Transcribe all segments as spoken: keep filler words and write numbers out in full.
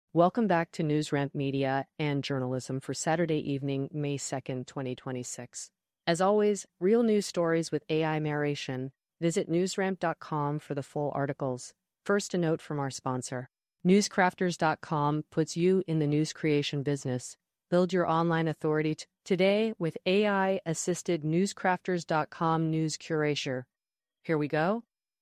Welcome back to NewsRamp Media and Journalism for Saturday evening, May second, twenty twenty-six. As always, real news stories with A I narration. Visit newsramp dot com for the full articles. First, a note from our sponsor. newscrafters dot com puts you in the news creation business. Build your online authority t- today with A I-assisted newscrafters dot com news curation. Here we go.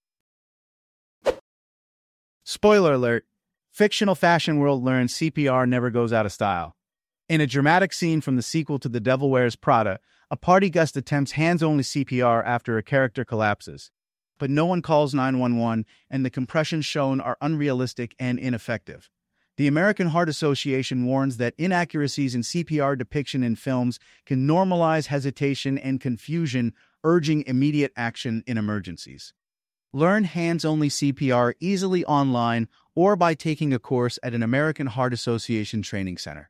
Spoiler alert. Fictional fashion world learns C P R never goes out of style. In a dramatic scene from the sequel to The Devil Wears Prada, a party guest attempts hands-only C P R after a character collapses. But no one calls nine one one, and the compressions shown are unrealistic and ineffective. The American Heart Association warns that inaccuracies in C P R depiction in films can normalize hesitation and confusion, urging immediate action in emergencies. Learn hands-only C P R easily online or by taking a course at an American Heart Association training center.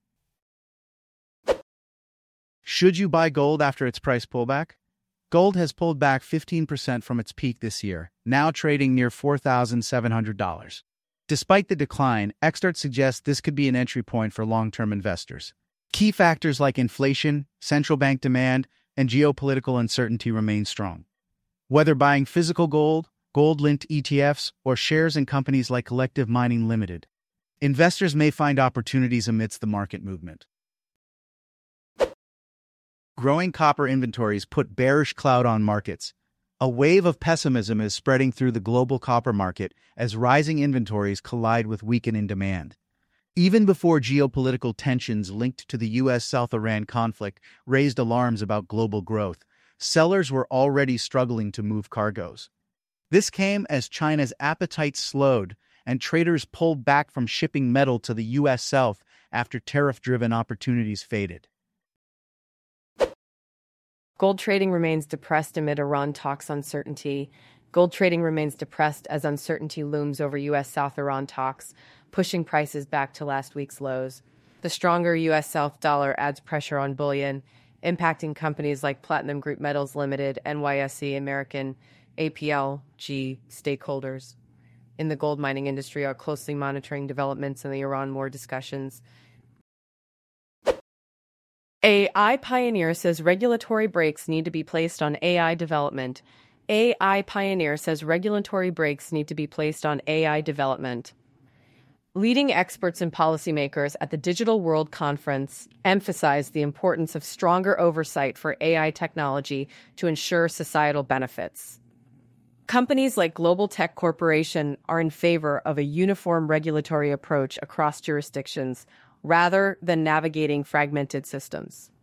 Should you buy gold after its price pullback? Gold has pulled back fifteen percent from its peak this year, now trading near four thousand seven hundred dollars. Despite the decline, experts suggest this could be an entry point for long-term investors. Key factors like inflation, central bank demand, and geopolitical uncertainty remain strong. Whether buying physical gold, gold-linked E T Fs, or shares in companies like Collective Mining Limited, investors may find opportunities amidst the market movement. Growing copper inventories put bearish cloud on markets. A wave of pessimism is spreading through the global copper market as rising inventories collide with weakening demand. Even before geopolitical tensions linked to the U S South Iran conflict raised alarms about global growth, sellers were already struggling to move cargoes. This came as China's appetite slowed and traders pulled back from shipping metal to the U S South after tariff-driven opportunities faded. Gold trading remains depressed amid Iran talks uncertainty. Gold trading remains depressed as uncertainty looms over U S South Iran talks, pushing prices back to last week's lows. The stronger U S South dollar adds pressure on bullion, impacting companies like Platinum Group Metals Limited, N Y S E, American, A P L G stakeholders in the gold mining industry are closely monitoring developments in the Iran war discussions. A I Pioneer says regulatory brakes need to be placed on A I development. A I Pioneer says regulatory brakes need to be placed on A I development. Leading experts and policymakers at the Digital World Conference emphasized the importance of stronger oversight for A I technology to ensure societal benefits. Companies like Global Tech Corporation are in favor of a uniform regulatory approach across jurisdictions rather than navigating fragmented systems.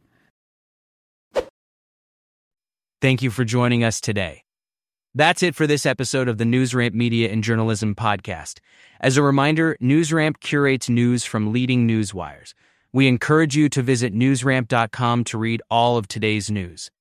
Thank you for joining us today. That's it for this episode of the NewsRamp Media and Journalism podcast. As a reminder, NewsRamp curates news from leading news wires. We encourage you to visit newsramp dot com to read all of today's news.